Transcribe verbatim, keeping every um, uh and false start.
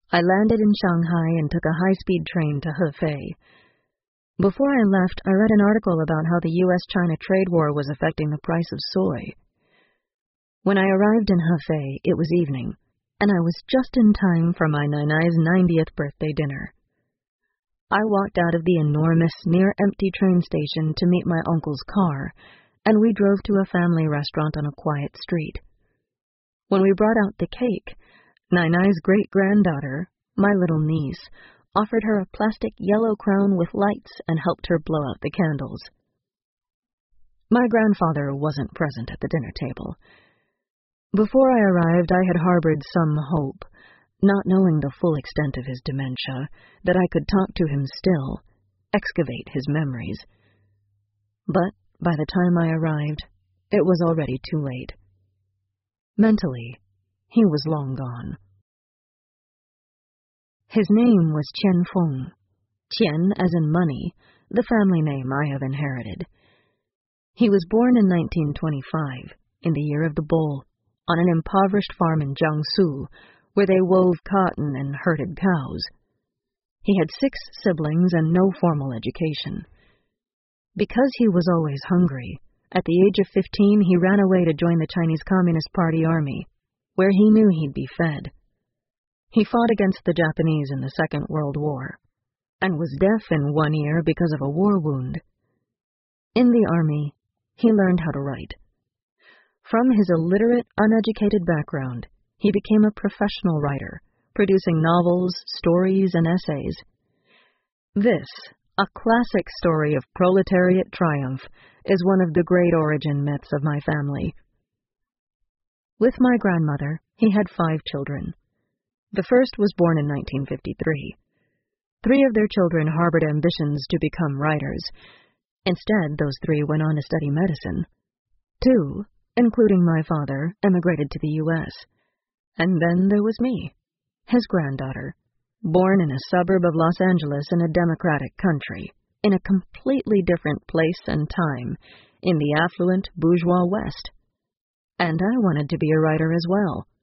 I landed in Shanghai and took a high-speed train to Hefei. Before I left, I read an article about how the U S China trade war was affecting the price of soy. When I arrived in Hefei, it was evening, and I was just in time for my Nainai's ninetieth birthday dinner. I walked out of the enormous, near-empty train station to meet my uncle's car, and we drove to a family restaurant on a quiet street. When we brought out the cake, Nainai's great-granddaughter, my little niece, offered her a plastic yellow crown with lights and helped her blow out the candles. My grandfather wasn't present at the dinner table. Before I arrived, I had harbored some hope, not knowing the full extent of his dementia, that I could talk to him still, excavate his memories. But by the time I arrived, it was already too late. Mentally, he was long gone. His name was Qian Feng. Qian as in money, the family name I have inherited. He was born in nineteen twenty-five, in the year of the bull, on an impoverished farm in Jiangsu, where they wove cotton and herded cows. He had six siblings and no formal education. Because he was always hungry, at the age of fifteen he ran away to join the Chinese Communist Party army, where he knew he'd be fed. He fought against the Japanese in the Second World War, and was deaf in one ear because of a war wound. In the army, he learned how to write. From his illiterate, uneducated background, he became a professional writer, producing novels, stories, and essays. This, a classic story of proletariat triumph, is one of the great origin myths of my family. With my grandmother, he had five children. The first was born in nineteen fifty-three. Three of their children harbored ambitions to become writers. Instead, those three went on to study medicine. Two, including my father, emigrated to the U S And then there was me, his granddaughter, born in a suburb of Los Angeles in a democratic country, in a completely different place and time, in the affluent bourgeois West. And I wanted to be a writer as well.